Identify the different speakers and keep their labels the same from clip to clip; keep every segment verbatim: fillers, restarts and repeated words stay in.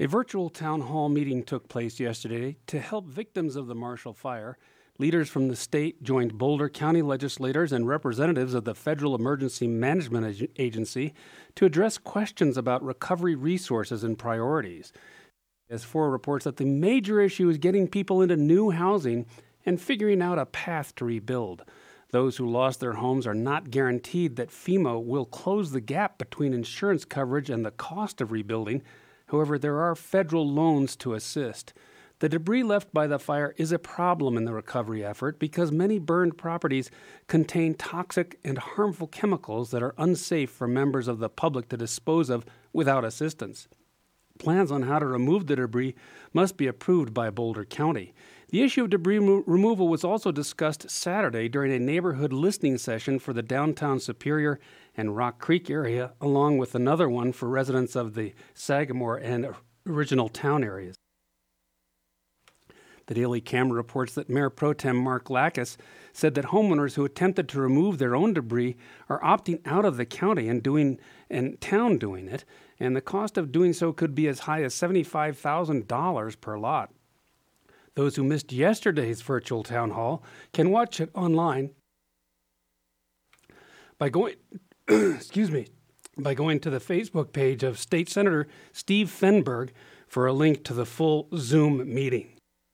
Speaker 1: A virtual town hall meeting took place yesterday to help victims of the Marshall Fire. Leaders from the state joined Boulder County legislators and representatives of the Federal Emergency Management Agency to address questions about recovery resources and priorities. S four reports that the major issue is getting people into new housing and figuring out a path to rebuild. Those who lost their homes are not guaranteed that FEMA will close the gap between insurance coverage and the cost of rebuilding. However, there are federal loans to assist. The debris left by the fire is a problem in the recovery effort because many burned properties contain toxic and harmful chemicals that are unsafe for members of the public to dispose of without assistance. Plans on how to remove the debris must be approved by Boulder County. The issue of debris mo- removal was also discussed Saturday during a neighborhood listening session for the downtown Superior and Rock Creek area, along with another one for residents of the Sagamore and original town areas. The Daily Camera reports that Mayor Pro Tem Mark Lackas said that homeowners who attempted to remove their own debris are opting out of the county and doing and town doing it, and the cost of doing so could be as high as seventy-five thousand dollars per lot. Those who missed yesterday's virtual town hall can watch it online by going excuse me, by going to the Facebook page of State Senator Steve Fenberg for a link to the full Zoom meeting.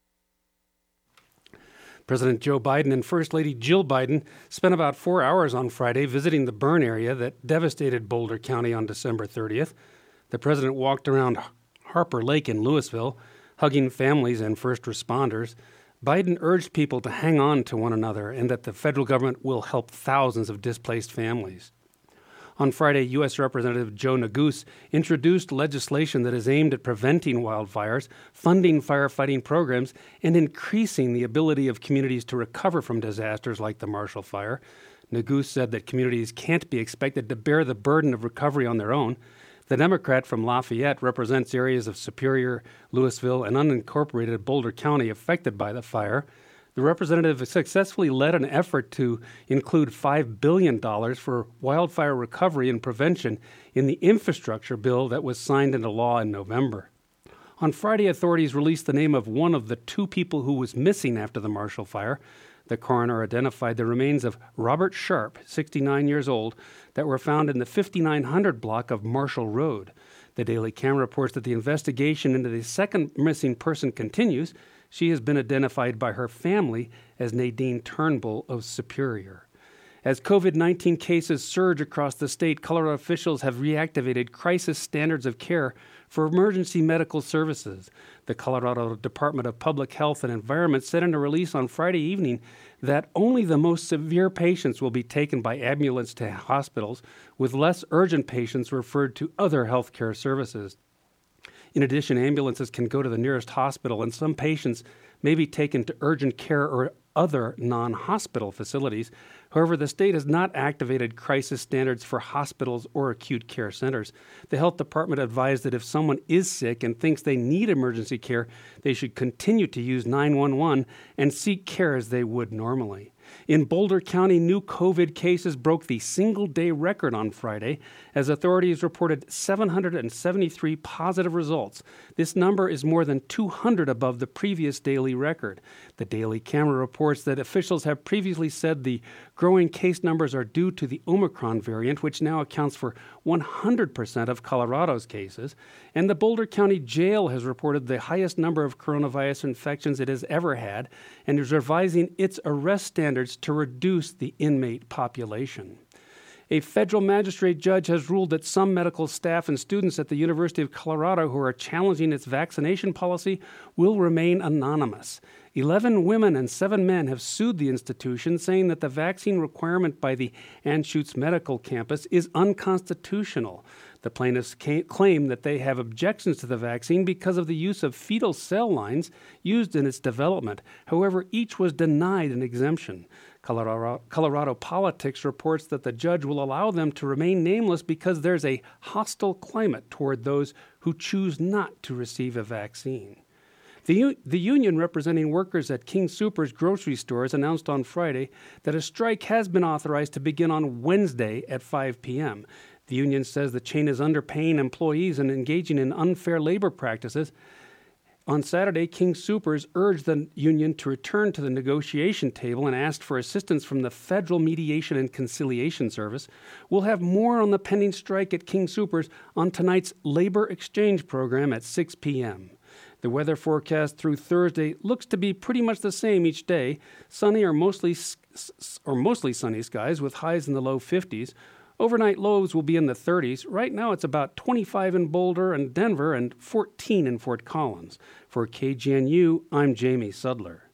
Speaker 1: President Joe Biden and First Lady Jill Biden spent about four hours on Friday visiting the burn area that devastated Boulder County on December thirtieth. The president walked around Harper Lake in Louisville, hugging families and first responders. Biden urged people to hang on to one another and that the federal government will help thousands of displaced families. On Friday, U S Representative Joe Neguse introduced legislation that is aimed at preventing wildfires, funding firefighting programs, and increasing the ability of communities to recover from disasters like the Marshall Fire. Neguse said that communities can't be expected to bear the burden of recovery on their own. The Democrat from Lafayette represents areas of Superior, Louisville, and unincorporated Boulder County affected by the fire. The representative successfully led an effort to include five billion dollars for wildfire recovery and prevention in the infrastructure bill that was signed into law in November. On Friday, authorities released the name of one of the two people who was missing after the Marshall Fire. The coroner identified the remains of Robert Sharp, sixty-nine years old, that were found in the fifty-nine hundred block of Marshall Road. The Daily Camera reports that the investigation into the second missing person continues. She has been identified by her family as Nadine Turnbull of Superior. As covid nineteen cases surge across the state, Colorado officials have reactivated crisis standards of care for emergency medical services. The Colorado Department of Public Health and Environment said in a release on Friday evening that only the most severe patients will be taken by ambulance to hospitals, with less urgent patients referred to other health care services. In addition, ambulances can go to the nearest hospital, and some patients may be taken to urgent care or other non-hospital facilities. However, the state has not activated crisis standards for hospitals or acute care centers. The health department advised that if someone is sick and thinks they need emergency care, they should continue to use nine one one and seek care as they would normally. In Boulder County, new COVID cases broke the single-day record on Friday as authorities reported seven hundred seventy-three positive results. This number is more than two hundred above the previous daily record. The Daily Camera reports that officials have previously said the growing case numbers are due to the Omicron variant, which now accounts for one hundred percent of Colorado's cases. And the Boulder County Jail has reported the highest number of coronavirus infections it has ever had and is revising its arrest standards to reduce the inmate population. A federal magistrate judge has ruled that some medical staff and students at the University of Colorado who are challenging its vaccination policy will remain anonymous. Eleven women and seven men have sued the institution, saying that the vaccine requirement by the Anschutz Medical Campus is unconstitutional. The plaintiffs claim that they have objections to the vaccine because of the use of fetal cell lines used in its development. However, each was denied an exemption. Colorado, Colorado Politics reports that the judge will allow them to remain nameless because there's a hostile climate toward those who choose not to receive a vaccine. The, the union representing workers at King Soopers grocery stores announced on Friday that a strike has been authorized to begin on Wednesday at five p.m. The union says the chain is underpaying employees and engaging in unfair labor practices. On Saturday, King Soopers urged the union to return to the negotiation table and asked for assistance from the Federal Mediation and Conciliation Service. We'll have more on the pending strike at King Soopers on tonight's Labor Exchange program at six p.m. The weather forecast through Thursday looks to be pretty much the same each day. Sunny or mostly or mostly sunny skies with highs in the low fifties. Overnight lows will be in the thirties. Right now it's about twenty-five in Boulder and Denver and fourteen in Fort Collins. For K G N U, I'm Jamie Sudler.